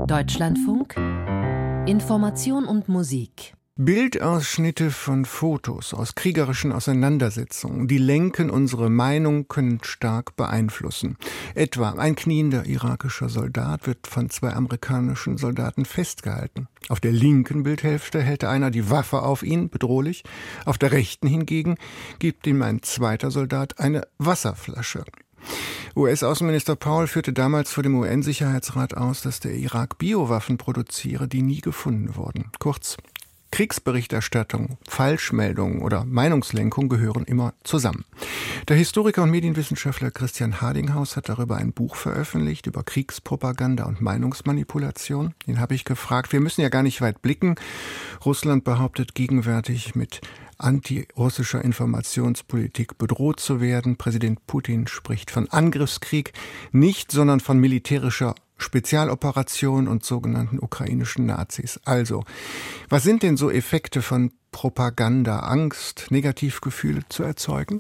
Deutschlandfunk Information und Musik. Bildausschnitte von Fotos aus kriegerischen Auseinandersetzungen, die lenken unsere Meinung, können stark beeinflussen. Etwa ein kniender irakischer Soldat wird von 2 amerikanischen Soldaten festgehalten. Auf der linken Bildhälfte hält einer die Waffe auf ihn, bedrohlich. Auf der rechten hingegen gibt ihm ein zweiter Soldat eine Wasserflasche. US-Außenminister Powell führte damals vor dem UN-Sicherheitsrat aus, dass der Irak Biowaffen produziere, die nie gefunden wurden. Kurz, Kriegsberichterstattung, Falschmeldungen oder Meinungslenkung gehören immer zusammen. Der Historiker und Medienwissenschaftler Christian Hardinghaus hat darüber ein Buch veröffentlicht, über Kriegspropaganda und Meinungsmanipulation. Den habe ich gefragt, wir müssen ja gar nicht weit blicken. Russland behauptet gegenwärtig, mit antirussischer Informationspolitik bedroht zu werden. Präsident Putin spricht von Angriffskrieg, nicht, sondern von militärischer Spezialoperation und sogenannten ukrainischen Nazis. Also, was sind denn so Effekte von Propaganda, Angst, Negativgefühle zu erzeugen?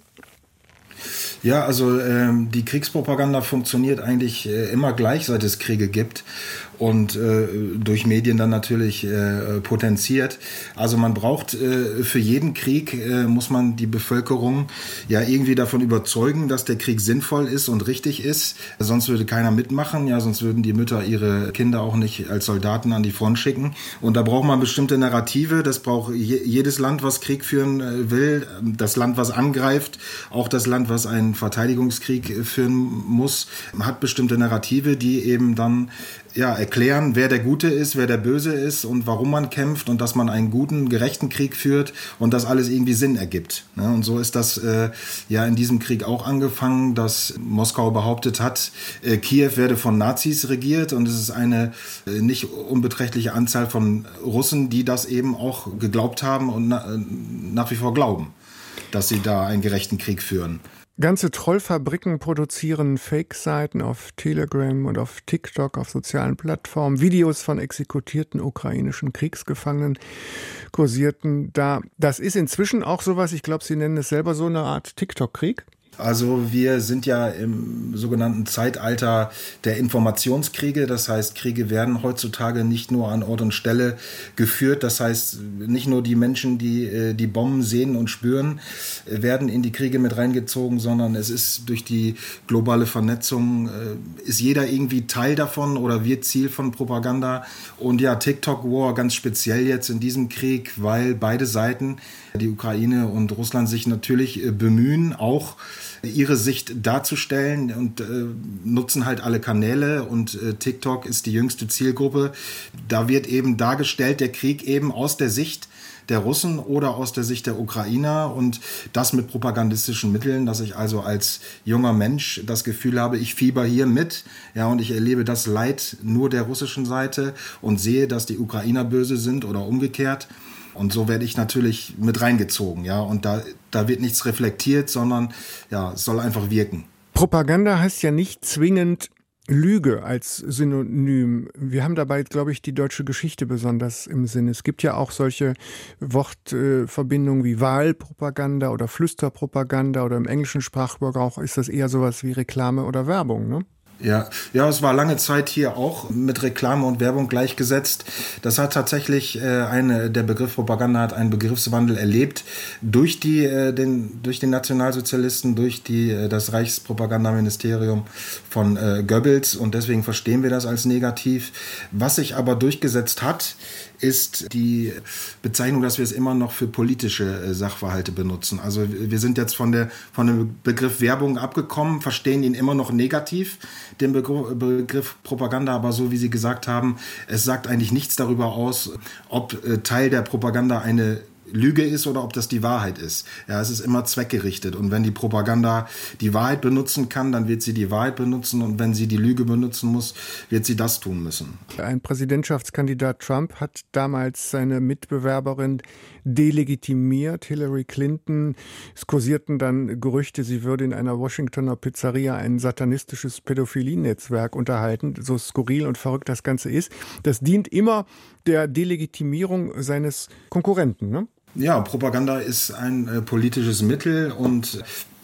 Ja, also die Kriegspropaganda funktioniert eigentlich immer gleich, seit es Kriege gibt und durch Medien dann natürlich potenziert. Also man braucht für jeden Krieg, muss man die Bevölkerung ja irgendwie davon überzeugen, dass der Krieg sinnvoll ist und richtig ist. Sonst würde keiner mitmachen, ja, sonst würden die Mütter ihre Kinder auch nicht als Soldaten an die Front schicken. Und da braucht man bestimmte Narrative, das braucht jedes Land, was Krieg führen will, das Land, was angreift, auch das Land, was einen Verteidigungskrieg führen muss, hat bestimmte Narrative, die eben dann erklären, wer der Gute ist, wer der Böse ist und warum man kämpft und dass man einen guten, gerechten Krieg führt und das alles irgendwie Sinn ergibt. Und so ist das in diesem Krieg auch angefangen, dass Moskau behauptet hat, Kiew werde von Nazis regiert und es ist eine nicht unbeträchtliche Anzahl von Russen, die das eben auch geglaubt haben und nach wie vor glauben, dass sie da einen gerechten Krieg führen. Ganze Trollfabriken produzieren Fake-Seiten auf Telegram und auf TikTok, auf sozialen Plattformen. Videos von exekutierten ukrainischen Kriegsgefangenen kursierten da. Das ist inzwischen auch sowas, ich glaube, Sie nennen es selber so eine Art TikTok-Krieg. Also wir sind ja im sogenannten Zeitalter der Informationskriege. Das heißt, Kriege werden heutzutage nicht nur an Ort und Stelle geführt. Das heißt, nicht nur die Menschen, die die Bomben sehen und spüren, werden in die Kriege mit reingezogen, sondern es ist durch die globale Vernetzung, ist jeder irgendwie Teil davon oder wird Ziel von Propaganda. Und ja, TikTok War ganz speziell jetzt in diesem Krieg, weil beide Seiten, die Ukraine und Russland, sich natürlich bemühen, auch ihre Sicht darzustellen und nutzen halt alle Kanäle und TikTok ist die jüngste Zielgruppe. Da wird eben dargestellt, der Krieg eben aus der Sicht der Russen oder aus der Sicht der Ukrainer und das mit propagandistischen Mitteln, dass ich also als junger Mensch das Gefühl habe, ich fieber hier mit, ja, und ich erlebe das Leid nur der russischen Seite und sehe, dass die Ukrainer böse sind oder umgekehrt. Und so werde ich natürlich mit reingezogen, ja. Und da wird nichts reflektiert, sondern ja, es soll einfach wirken. Propaganda heißt ja nicht zwingend Lüge als Synonym. Wir haben dabei, glaube ich, die deutsche Geschichte besonders im Sinn. Es gibt ja auch solche Wortverbindungen wie Wahlpropaganda oder Flüsterpropaganda oder im englischen Sprachgebrauch ist das eher sowas wie Reklame oder Werbung, ne? Ja, es war lange Zeit hier auch mit Reklame und Werbung gleichgesetzt. Das hat tatsächlich der Begriff Propaganda hat einen Begriffswandel erlebt durch den Nationalsozialisten, durch das Reichspropagandaministerium von Goebbels und deswegen verstehen wir das als negativ. Was sich aber durchgesetzt hat, ist die Bezeichnung, dass wir es immer noch für politische Sachverhalte benutzen. Also wir sind jetzt von dem Begriff Werbung abgekommen, verstehen ihn immer noch negativ, den Begriff Propaganda, aber so wie Sie gesagt haben, es sagt eigentlich nichts darüber aus, ob Teil der Propaganda eine Lüge ist oder ob das die Wahrheit ist. Ja, es ist immer zweckgerichtet. Und wenn die Propaganda die Wahrheit benutzen kann, dann wird sie die Wahrheit benutzen. Und wenn sie die Lüge benutzen muss, wird sie das tun müssen. Ein Präsidentschaftskandidat Trump hat damals seine Mitbewerberin delegitimiert, Hillary Clinton. Es kursierten dann Gerüchte, sie würde in einer Washingtoner Pizzeria ein satanistisches Pädophilie-Netzwerk unterhalten. So skurril und verrückt das Ganze ist. Das dient immer der Delegitimierung seines Konkurrenten, ne? Ja, Propaganda ist ein politisches Mittel und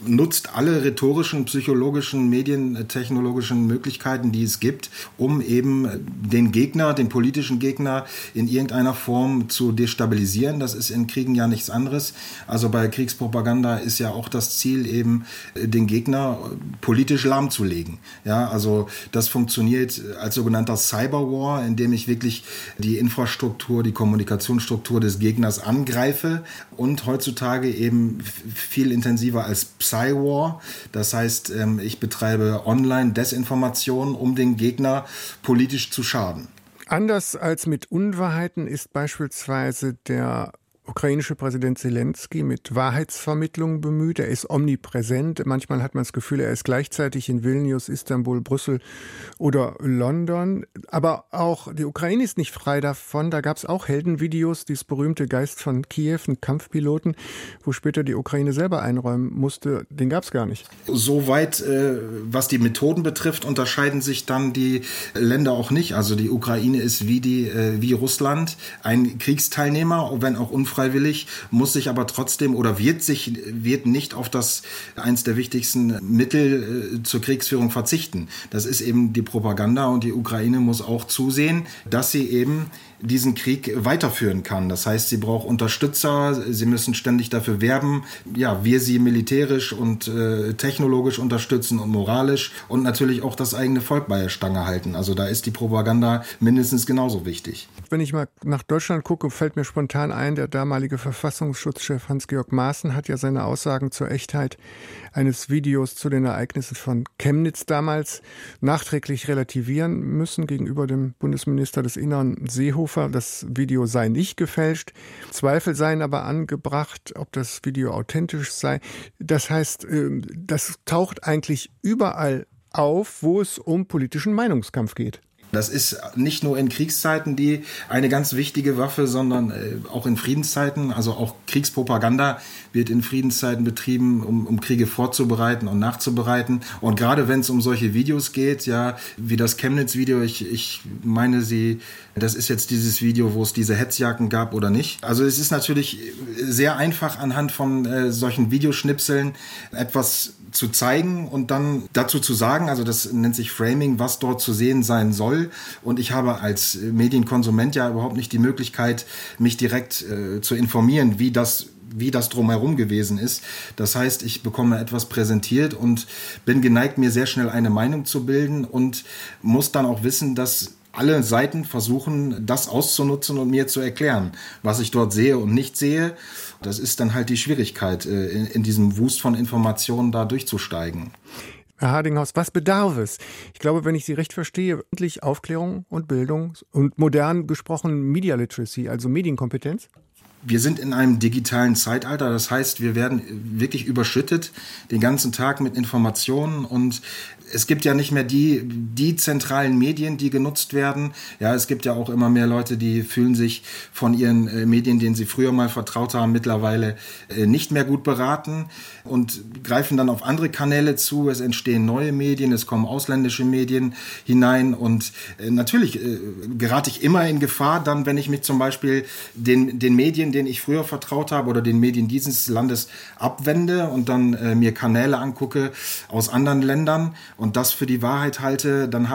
nutzt alle rhetorischen, psychologischen, medientechnologischen Möglichkeiten, die es gibt, um eben den Gegner, den politischen Gegner in irgendeiner Form zu destabilisieren. Das ist in Kriegen ja nichts anderes. Also bei Kriegspropaganda ist ja auch das Ziel eben, den Gegner politisch lahmzulegen. Ja, also das funktioniert als sogenannter Cyberwar, indem ich wirklich die Infrastruktur, die Kommunikationsstruktur des Gegners angreife und heutzutage eben viel intensiver als Psywar. Das heißt, ich betreibe Online-Desinformation, um den Gegner politisch zu schaden. Anders als mit Unwahrheiten ist beispielsweise der ukrainische Präsident Zelensky mit Wahrheitsvermittlung bemüht. Er ist omnipräsent. Manchmal hat man das Gefühl, er ist gleichzeitig in Vilnius, Istanbul, Brüssel oder London. Aber auch die Ukraine ist nicht frei davon. Da gab es auch Heldenvideos, dieses berühmte Geist von Kiew, ein Kampfpiloten, wo später die Ukraine selber einräumen musste. Den gab es gar nicht. Soweit, was die Methoden betrifft, unterscheiden sich dann die Länder auch nicht. Also die Ukraine ist wie Russland ein Kriegsteilnehmer, wenn auch unfreiwillig, muss sich aber trotzdem oder wird nicht auf eins der wichtigsten Mittel zur Kriegsführung verzichten. Das ist eben die Propaganda, und die Ukraine muss auch zusehen, dass sie eben diesen Krieg weiterführen kann. Das heißt, sie braucht Unterstützer, sie müssen ständig dafür werben, ja, wir sie militärisch und technologisch unterstützen und moralisch und natürlich auch das eigene Volk bei der Stange halten. Also da ist die Propaganda mindestens genauso wichtig. Wenn ich mal nach Deutschland gucke, fällt mir spontan ein, der damalige Verfassungsschutzchef Hans-Georg Maaßen hat ja seine Aussagen zur Echtheit eines Videos zu den Ereignissen von Chemnitz damals nachträglich relativieren müssen gegenüber dem Bundesminister des Innern Seehofer. Das Video sei nicht gefälscht. Zweifel seien aber angebracht, ob das Video authentisch sei. Das heißt, das taucht eigentlich überall auf, wo es um politischen Meinungskampf geht. Das ist nicht nur in Kriegszeiten eine ganz wichtige Waffe, sondern auch in Friedenszeiten. Also auch Kriegspropaganda wird in Friedenszeiten betrieben, um Kriege vorzubereiten und nachzubereiten. Und gerade wenn es um solche Videos geht, ja, wie das Chemnitz-Video, ich meine das ist jetzt dieses Video, wo es diese Hetzjagden gab oder nicht. Also es ist natürlich sehr einfach, anhand von solchen Videoschnipseln etwas zu zeigen und dann dazu zu sagen, also das nennt sich Framing, was dort zu sehen sein soll. Und ich habe als Medienkonsument ja überhaupt nicht die Möglichkeit, mich direkt zu informieren, wie das drumherum gewesen ist. Das heißt, ich bekomme etwas präsentiert und bin geneigt, mir sehr schnell eine Meinung zu bilden und muss dann auch wissen, dass alle Seiten versuchen, das auszunutzen und mir zu erklären, was ich dort sehe und nicht sehe. Das ist dann halt die Schwierigkeit, in diesem Wust von Informationen da durchzusteigen. Herr Hardinghaus, was bedarf es? Ich glaube, wenn ich Sie recht verstehe, endlich Aufklärung und Bildung und modern gesprochen Media Literacy, also Medienkompetenz? Wir sind in einem digitalen Zeitalter, das heißt, wir werden wirklich überschüttet den ganzen Tag mit Informationen, und es gibt ja nicht mehr die zentralen Medien, die genutzt werden. Ja, es gibt ja auch immer mehr Leute, die fühlen sich von ihren Medien, denen sie früher mal vertraut haben, mittlerweile nicht mehr gut beraten und greifen dann auf andere Kanäle zu. Es entstehen neue Medien, es kommen ausländische Medien hinein, und natürlich gerate ich immer in Gefahr, dann, wenn ich mich zum Beispiel den Medien, denen ich früher vertraut habe, oder den Medien dieses Landes abwende und dann mir Kanäle angucke aus anderen Ländern und das für die Wahrheit halte, dann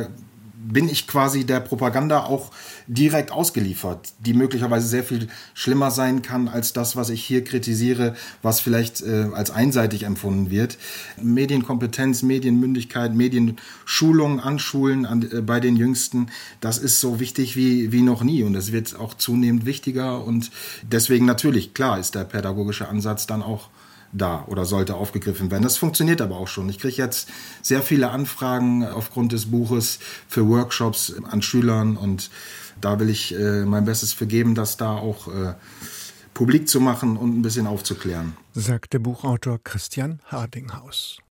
bin ich quasi der Propaganda auch direkt ausgeliefert, die möglicherweise sehr viel schlimmer sein kann als das, was ich hier kritisiere, was vielleicht als einseitig empfunden wird. Medienkompetenz, Medienmündigkeit, Medienschulung, Anschulen bei den Jüngsten, das ist so wichtig wie noch nie, und es wird auch zunehmend wichtiger, und deswegen natürlich, klar, ist der pädagogische Ansatz dann auch da oder sollte aufgegriffen werden. Das funktioniert aber auch schon. Ich kriege jetzt sehr viele Anfragen aufgrund des Buches für Workshops an Schülern, und da will ich mein Bestes für geben, das da auch publik zu machen und ein bisschen aufzuklären. Sagt der Buchautor Christian Hardinghaus.